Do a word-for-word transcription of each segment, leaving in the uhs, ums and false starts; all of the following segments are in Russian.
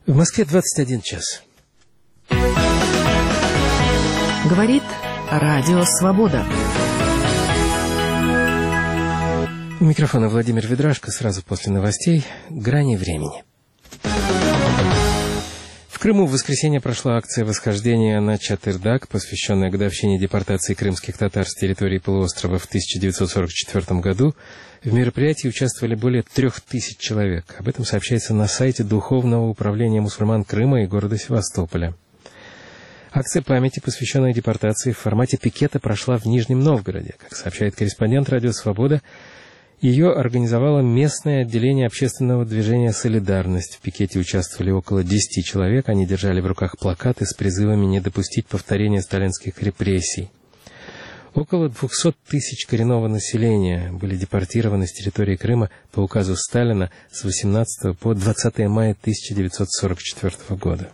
В Москве двадцать один час. Говорит Радио Свобода. У микрофона Владимир Ведрашко. Сразу после новостей «Грани времени». В Крыму в воскресенье прошла акция восхождения на Чатырдак, посвященная годовщине депортации крымских татар с территории полуострова в тысяча девятьсот сорок четвёртом году. В мероприятии участвовали более трех тысяч человек. Об этом сообщается на сайте Духовного управления мусульман Крыма и города Севастополя. Акция памяти, посвященная депортации, в формате пикета прошла в Нижнем Новгороде. Как сообщает корреспондент «Радио Свобода», ее организовало местное отделение общественного движения «Солидарность». В пикете участвовали около десяти человек. Они держали в руках плакаты с призывами не допустить повторения сталинских репрессий. Около двухсот тысяч коренного населения были депортированы с территории Крыма по указу Сталина с восемнадцатого по двадцатое мая тысяча девятьсот сорок четвёртого года.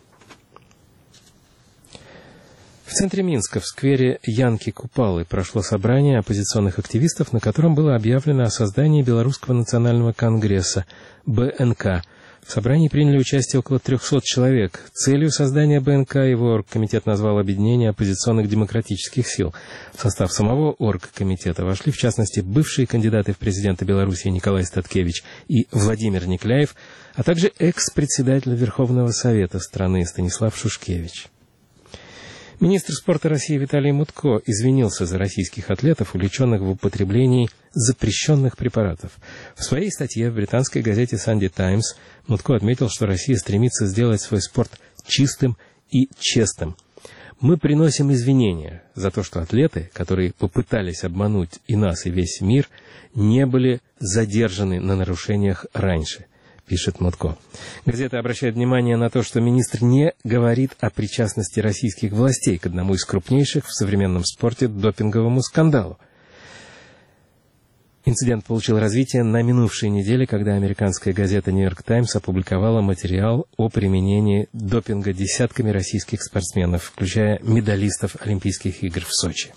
В центре Минска, в сквере Янки Купалы, прошло собрание оппозиционных активистов, на котором было объявлено о создании Белорусского национального конгресса, Бэ Эн Ка. В собрании приняли участие около трехсот человек. Целью создания Бэ Эн Ка его оргкомитет назвал объединение оппозиционных демократических сил. В состав самого оргкомитета вошли, в частности, бывшие кандидаты в президенты Беларуси Николай Статкевич и Владимир Никляев, а также экс-председатель Верховного Совета страны Станислав Шушкевич. Министр спорта России Виталий Мутко извинился за российских атлетов, увлеченных в употреблении запрещенных препаратов. В своей статье в британской газете «Санди Таймс» Мутко отметил, что Россия стремится сделать свой спорт чистым и честным. «Мы приносим извинения за то, что атлеты, которые попытались обмануть и нас, и весь мир, не были задержаны на нарушениях раньше», пишет Мутко. Газета обращает внимание на то, что министр не говорит о причастности российских властей к одному из крупнейших в современном спорте допинговому скандалу. Инцидент получил развитие на минувшей неделе, когда американская газета «Нью-Йорк Таймс» опубликовала материал о применении допинга десятками российских спортсменов, включая медалистов Олимпийских игр в Сочи.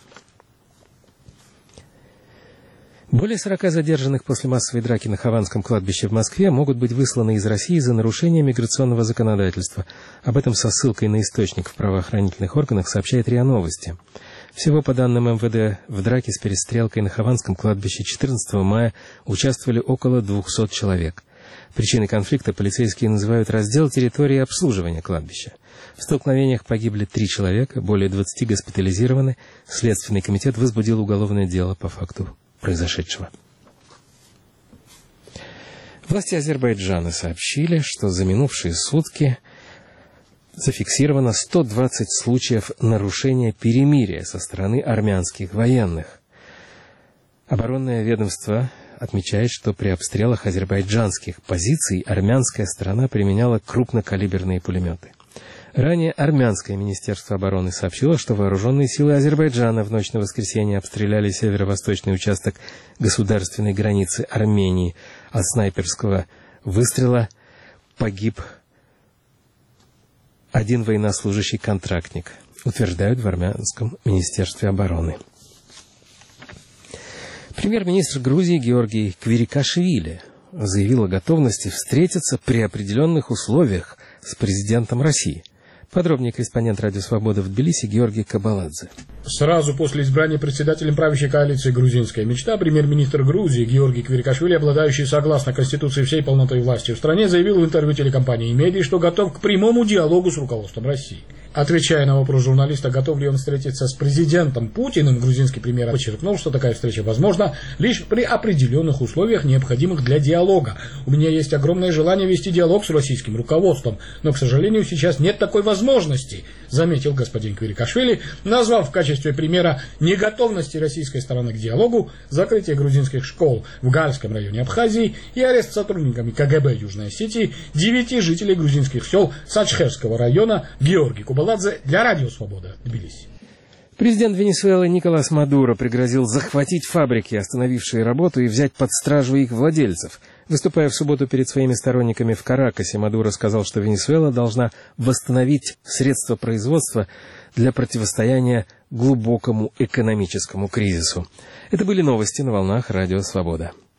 Более сорока задержанных после массовой драки на Хованском кладбище в Москве могут быть высланы из России за нарушение миграционного законодательства. Об этом со ссылкой на источник в правоохранительных органах сообщает РИА Новости. Всего, по данным эм вэ дэ, в драке с перестрелкой на Хованском кладбище четырнадцатого мая участвовали около двухсот человек. Причиной конфликта полицейские называют раздел территории обслуживания кладбища. В столкновениях погибли три человека, более двадцати госпитализированы. Следственный комитет возбудил уголовное дело по факту произошедшего. Власти Азербайджана сообщили, что за минувшие сутки зафиксировано сто двадцать случаев нарушения перемирия со стороны армянских военных. Оборонное ведомство отмечает, что при обстрелах азербайджанских позиций армянская сторона применяла крупнокалиберные пулеметы. Ранее армянское министерство обороны сообщило, что вооруженные силы Азербайджана в ночь на воскресенье обстреляли северо-восточный участок государственной границы Армении. От снайперского выстрела погиб один военнослужащий контрактник, утверждают в армянском министерстве обороны. Премьер-министр Грузии Георгий Квирикашвили заявил о готовности встретиться при определенных условиях с президентом России. Подробнее корреспондент «Радио Свобода» в Тбилиси Георгий Кабаладзе. Сразу после избрания председателем правящей коалиции «Грузинская мечта» премьер-министр Грузии Георгий Квирикашвили, обладающий согласно Конституции всей полнотой власти в стране, заявил в интервью телекомпании «Меди», что готов к прямому диалогу с руководством России. Отвечая на вопрос журналиста, готов ли он встретиться с президентом Путиным, грузинский премьер подчеркнул, что такая встреча возможна лишь при определенных условиях, необходимых для диалога. «У меня есть огромное желание вести диалог с российским руководством, но, к сожалению, сейчас нет такой возможности», заметил господин Квирикашвили, назвав в качестве примера неготовности российской стороны к диалогу закрытие грузинских школ в Гальском районе Абхазии и арест сотрудниками ка гэ бэ Южной Осетии девяти жителей грузинских сел Сачхерского района. Георгий Кубаладзе для Радио Свобода, Тбилиси. Президент Венесуэлы Николас Мадуро пригрозил захватить фабрики, остановившие работу, и взять под стражу их владельцев. Выступая в субботу перед своими сторонниками в Каракасе, Мадуро сказал, что Венесуэла должна восстановить средства производства для противостояния глубокому экономическому кризису. Это были новости на волнах Радио Свобода.